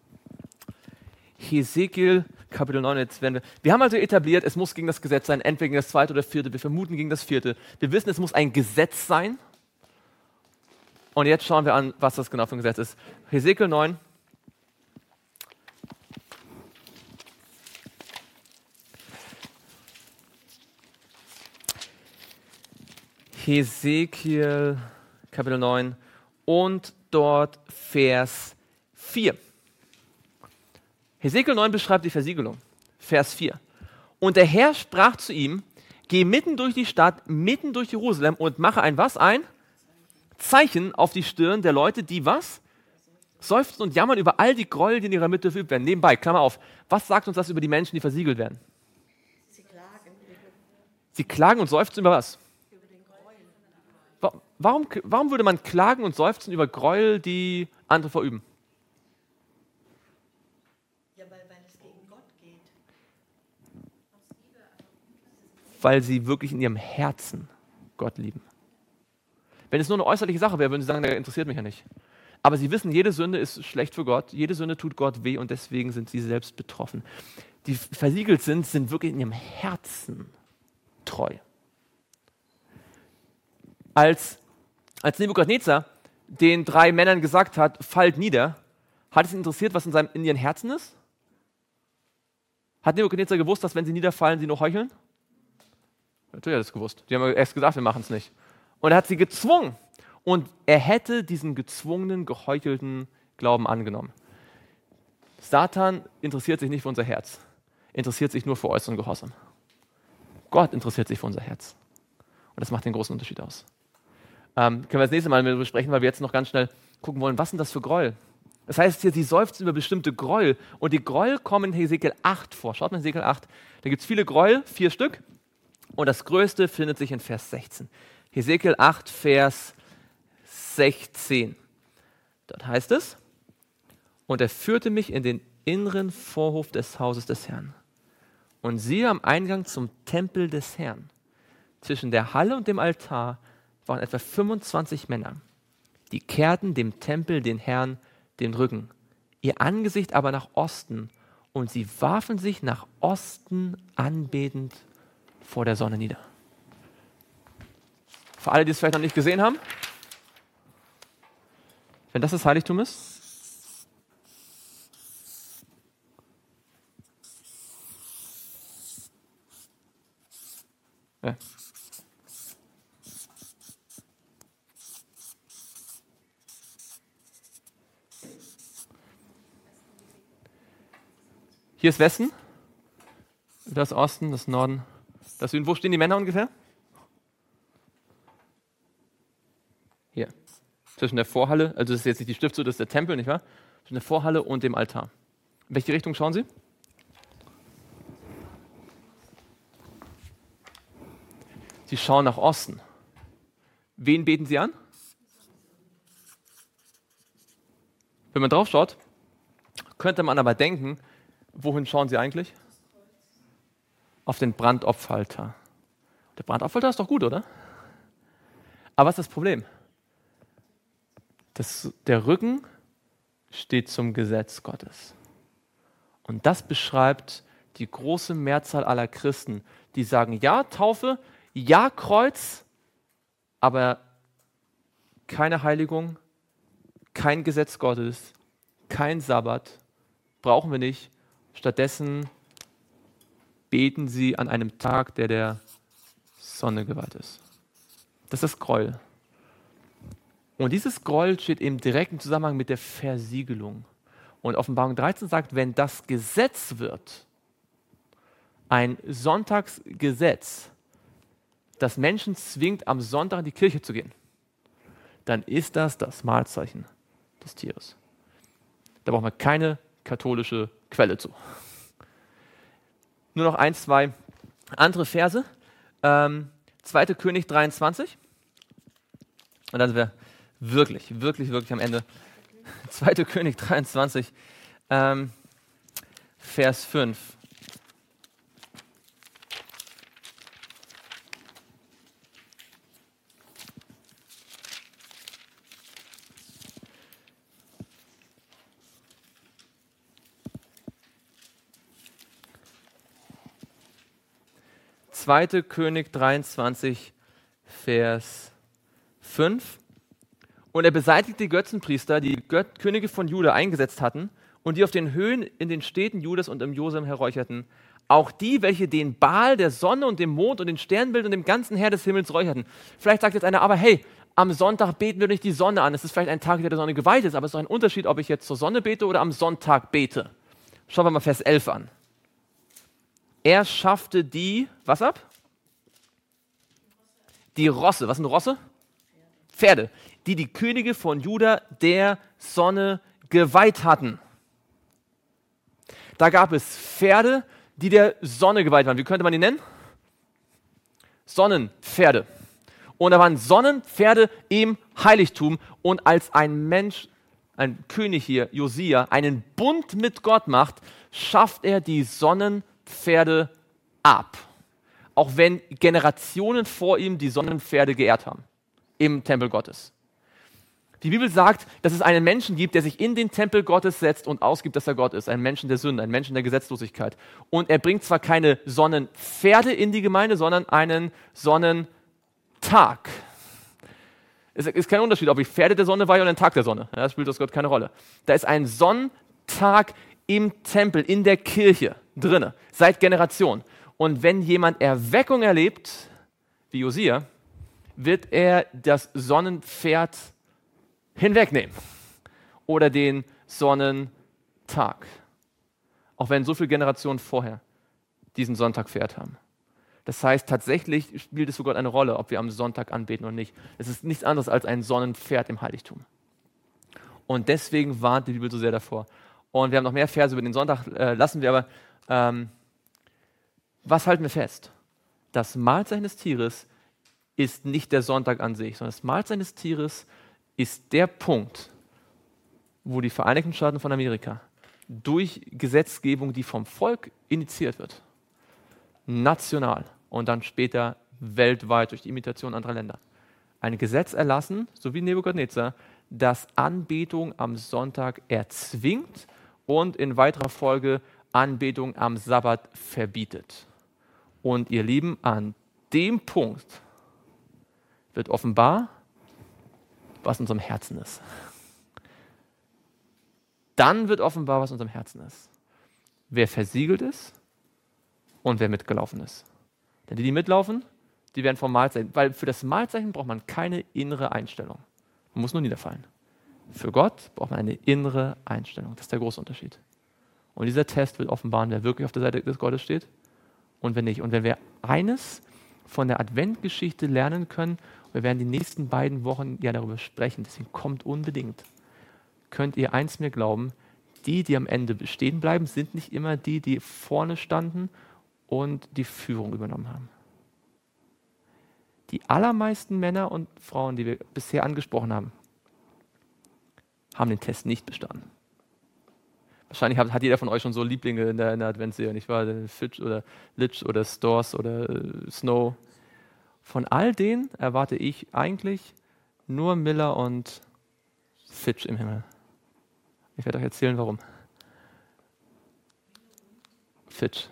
Hesekiel Kapitel 9, jetzt werden wir haben also etabliert, es muss gegen das Gesetz sein, entweder gegen das 2. oder 4. Wir vermuten gegen das 4. Wir wissen, es muss ein Gesetz sein. Und jetzt schauen wir an, was das genau für ein Gesetz ist. Hesekiel 9. Hesekiel Kapitel 9 und dort Vers 4. Hesekiel 9 beschreibt die Versiegelung. Vers 4. Und der Herr sprach zu ihm, geh mitten durch die Stadt, mitten durch Jerusalem und mache ein was? Ein Zeichen auf die Stirn der Leute, die was? Seufzen und jammern über all die Gräuel, die in ihrer Mitte verübt werden. Nebenbei, Klammer auf, was sagt uns das über die Menschen, die versiegelt werden? Sie klagen und seufzen über was? Warum würde man klagen und seufzen über Gräuel, die andere verüben? Ja, weil es gegen Gott geht. Weil sie wirklich in ihrem Herzen Gott lieben. Wenn es nur eine äußerliche Sache wäre, würden sie sagen, der interessiert mich ja nicht. Aber sie wissen, jede Sünde ist schlecht für Gott, jede Sünde tut Gott weh und deswegen sind sie selbst betroffen. Die versiegelt sind wirklich in ihrem Herzen treu. Als Nebukadnezar den 3 Männern gesagt hat, fallt nieder, hat es ihn interessiert, was in ihren Herzen ist? Hat Nebukadnezar gewusst, dass wenn sie niederfallen, sie nur heucheln? Natürlich hat er es gewusst. Die haben erst gesagt, wir machen es nicht. Und er hat sie gezwungen. Und er hätte diesen gezwungenen, geheuchelten Glauben angenommen. Satan interessiert sich nicht für unser Herz. Interessiert sich nur für äußeren Gehorsam. Gott interessiert sich für unser Herz. Und das macht den großen Unterschied aus. Können wir das nächste Mal besprechen, weil wir jetzt noch ganz schnell gucken wollen, was sind das für Gräuel? Das heißt hier, sie seufzen über bestimmte Gräuel. Und die Gräuel kommen in Hesekiel 8 vor. Schaut mal in Hesekiel 8. Da gibt es viele Gräuel, 4 Stück. Und das größte findet sich in Vers 16. Hesekiel 8, Vers 16. Dort heißt es, und er führte mich in den inneren Vorhof des Hauses des Herrn. Und siehe am Eingang zum Tempel des Herrn. Zwischen der Halle und dem Altar waren etwa 25 Männer. Die kehrten dem Tempel den Herrn den Rücken, ihr Angesicht aber nach Osten, und sie warfen sich nach Osten anbetend vor der Sonne nieder. Für alle, die es vielleicht noch nicht gesehen haben, wenn das das Heiligtum ist, ja. Hier ist Westen, das Osten, das Norden, das Süden. Wo stehen die Männer ungefähr? Hier. Zwischen der Vorhalle, also das ist jetzt nicht die Stiftshütte, das ist der Tempel, nicht wahr? Zwischen der Vorhalle und dem Altar. In welche Richtung schauen Sie? Sie schauen nach Osten. Wen beten Sie an? Wenn man drauf schaut, könnte man aber denken, wohin schauen Sie eigentlich? Auf den Brandopferaltar. Der Brandopferaltar ist doch gut, oder? Aber was ist das Problem? Der Rücken steht zum Gesetz Gottes. Und das beschreibt die große Mehrzahl aller Christen, die sagen, ja, Taufe, ja, Kreuz, aber keine Heiligung, kein Gesetz Gottes, kein Sabbat, brauchen wir nicht. Stattdessen beten sie an einem Tag, der Sonne geweiht ist. Das ist das Gräuel. Und dieses Gräuel steht im direkten Zusammenhang mit der Versiegelung. Und Offenbarung 13 sagt, wenn das Gesetz wird, ein Sonntagsgesetz, das Menschen zwingt, am Sonntag in die Kirche zu gehen, dann ist das Mahlzeichen des Tieres. Da braucht man keine katholische Quelle zu. Nur noch 1, 2 andere Verse. 2. König 23. Und dann sind wir wirklich am Ende. 2. König 23, Vers 5. Zweite König 23, Vers 5. Und er beseitigte die Götzenpriester, die Könige von Juda eingesetzt hatten und die auf den Höhen in den Städten Judas und im Jerusalem herräucherten. Auch die, welche den Baal der Sonne und dem Mond und den Sternbild und dem ganzen Heer des Himmels räucherten. Vielleicht sagt jetzt einer, aber hey, am Sonntag beten wir nicht die Sonne an. Es ist vielleicht ein Tag, der der Sonne geweiht ist, aber es ist doch ein Unterschied, ob ich jetzt zur Sonne bete oder am Sonntag bete. Schauen wir mal Vers 11 an. Er schaffte die, was ab? Die Rosse. Was sind Rosse? Pferde. Die Könige von Juda der Sonne geweiht hatten. Da gab es Pferde, die der Sonne geweiht waren. Wie könnte man die nennen? Sonnenpferde. Und da waren Sonnenpferde im Heiligtum. Und als ein Mensch, ein König hier, Josia, einen Bund mit Gott macht, schafft er die Sonnenpferde ab. Auch wenn Generationen vor ihm die Sonnenpferde geehrt haben. Im Tempel Gottes. Die Bibel sagt, dass es einen Menschen gibt, der sich in den Tempel Gottes setzt und ausgibt, dass er Gott ist. Einen Menschen der Sünde, einen Menschen der Gesetzlosigkeit. Und er bringt zwar keine Sonnenpferde in die Gemeinde, sondern einen Sonnentag. Es ist kein Unterschied, ob ich Pferde der Sonne weihe oder ein Tag der Sonne. Ja, das spielt aus Gott keine Rolle. Da ist ein Sonntag im Tempel, in der Kirche drinne, seit Generationen. Und wenn jemand Erweckung erlebt, wie Josia, wird er das Sonnenpferd hinwegnehmen oder den Sonnentag. Auch wenn so viele Generationen vorher diesen Sonntag verehrt haben. Das heißt, tatsächlich spielt es für Gott eine Rolle, ob wir am Sonntag anbeten oder nicht. Es ist nichts anderes als ein Sonnenpferd im Heiligtum. Und deswegen warnt die Bibel so sehr davor. Und wir haben noch mehr Verse über den Sonntag, lassen wir aber. Was halten wir fest? Das Mahlzeichen des Tieres ist nicht der Sonntag an sich, sondern das Mahlzeichen des Tieres ist der Punkt, wo die Vereinigten Staaten von Amerika durch Gesetzgebung, die vom Volk initiiert wird, national und dann später weltweit durch die Imitation anderer Länder, ein Gesetz erlassen, so wie Nebukadnezar, das Anbetung am Sonntag erzwingt und in weiterer Folge Anbetung am Sabbat verbietet. Und ihr Lieben, an dem Punkt wird offenbar, was in unserem Herzen ist. Dann wird offenbar, was in unserem Herzen ist. Wer versiegelt ist und wer mitgelaufen ist. Denn die mitlaufen, die werden vom Mahlzeichen, weil für das Mahlzeichen braucht man keine innere Einstellung. Man muss nur niederfallen. Für Gott braucht man eine innere Einstellung. Das ist der große Unterschied. Und dieser Test wird offenbaren, wer wirklich auf der Seite des Gottes steht und wer nicht. Und wenn wir eines von der Adventgeschichte lernen können, wir werden die nächsten beiden Wochen ja darüber sprechen, deswegen kommt unbedingt, könnt ihr eins mir glauben, die am Ende bestehen bleiben, sind nicht immer die vorne standen und die Führung übernommen haben. Die allermeisten Männer und Frauen, die wir bisher angesprochen haben, haben den Test nicht bestanden. Wahrscheinlich hat jeder von euch schon so Lieblinge in der Adventsserie, nicht wahr? Fitch oder Litch oder Storrs oder Snow. Von all denen erwarte ich eigentlich nur Miller und Fitch im Himmel. Ich werde euch erzählen, warum. Fitch.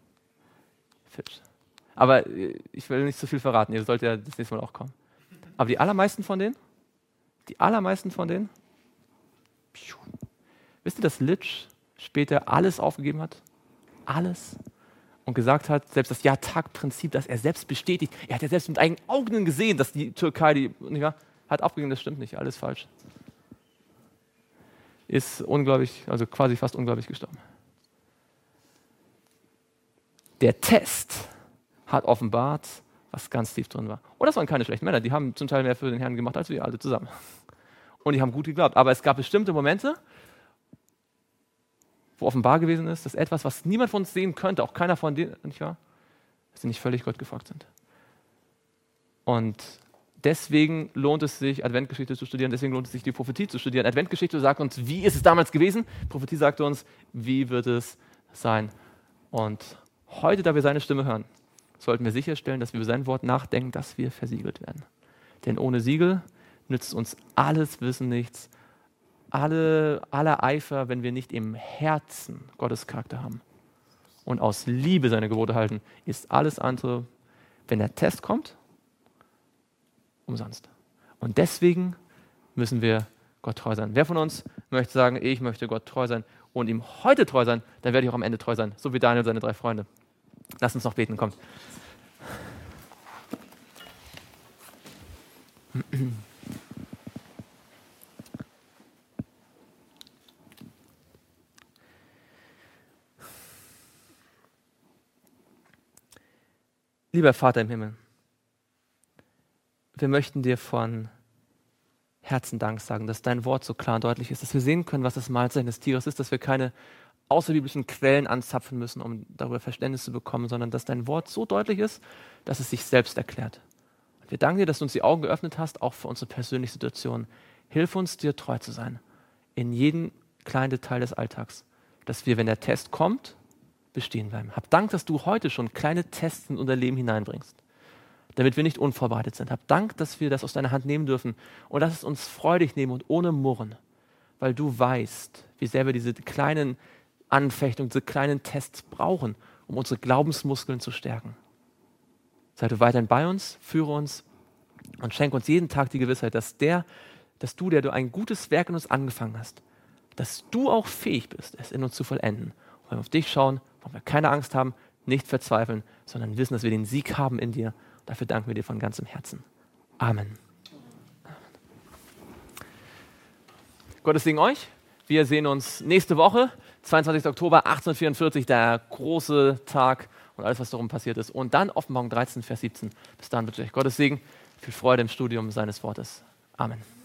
Aber ich will nicht zu viel verraten, ihr sollt ja das nächste Mal auch kommen. Aber die allermeisten von denen, wisst ihr, dass Litch später alles aufgegeben hat? Alles. Und gesagt hat, selbst das Ja-Tag-Prinzip, das er selbst bestätigt, er hat ja selbst mit eigenen Augen gesehen, dass die Türkei, hat aufgegeben, das stimmt nicht, alles falsch. Ist unglaublich, also quasi fast unglaublich gestorben. Der Test hat offenbart, was ganz tief drin war. Und das waren keine schlechten Männer, die haben zum Teil mehr für den Herrn gemacht als wir alle zusammen. Und die haben gut geglaubt. Aber es gab bestimmte Momente, wo offenbar gewesen ist, dass etwas, was niemand von uns sehen könnte, auch keiner von denen, nicht wahr, dass sie nicht völlig Gott gefolgt sind. Und deswegen lohnt es sich, Adventgeschichte zu studieren, deswegen lohnt es sich, die Prophetie zu studieren. Adventgeschichte sagt uns, wie ist es damals gewesen? Prophetie sagt uns, wie wird es sein? Und heute, da wir seine Stimme hören, sollten wir sicherstellen, dass wir über sein Wort nachdenken, dass wir versiegelt werden. Denn ohne Siegel nützt uns alles Wissen nichts, aller Eifer, wenn wir nicht im Herzen Gottes Charakter haben und aus Liebe seine Gebote halten, ist alles andere, wenn der Test kommt, umsonst. Und deswegen müssen wir Gott treu sein. Wer von uns möchte sagen, ich möchte Gott treu sein und ihm heute treu sein, dann werde ich auch am Ende treu sein, so wie Daniel und seine 3 Freunde. Lass uns noch beten, kommt. Lieber Vater im Himmel, wir möchten dir von Herzen Dank sagen, dass dein Wort so klar und deutlich ist, dass wir sehen können, was das Mahlzeichen des Tieres ist, dass wir keine außerbiblischen Quellen anzapfen müssen, um darüber Verständnis zu bekommen, sondern dass dein Wort so deutlich ist, dass es sich selbst erklärt. Und wir danken dir, dass du uns die Augen geöffnet hast, auch für unsere persönliche Situation. Hilf uns, dir treu zu sein, in jedem kleinen Detail des Alltags, dass wir, wenn der Test kommt, bestehen bleiben. Hab Dank, dass du heute schon kleine Tests in unser Leben hineinbringst, damit wir nicht unvorbereitet sind. Hab Dank, dass wir das aus deiner Hand nehmen dürfen und lass es uns freudig nehmen und ohne Murren, weil du weißt, wie sehr wir diese kleinen Anfechtungen, diese kleinen Tests brauchen, um unsere Glaubensmuskeln zu stärken. Sei du weiterhin bei uns, führe uns und schenke uns jeden Tag die Gewissheit, dass du, der du ein gutes Werk in uns angefangen hast, dass du auch fähig bist, es in uns zu vollenden. Und wenn wir auf dich schauen, wollen wir keine Angst haben, nicht verzweifeln, sondern wissen, dass wir den Sieg haben in dir. Dafür danken wir dir von ganzem Herzen. Amen. Gottes Segen euch. Wir sehen uns nächste Woche, 22. Oktober 1844, der große Tag und alles, was darum passiert ist. Und dann Offenbarung 13, Vers 17. Bis dahin wünsche ich euch Gottes Segen, viel Freude im Studium seines Wortes. Amen.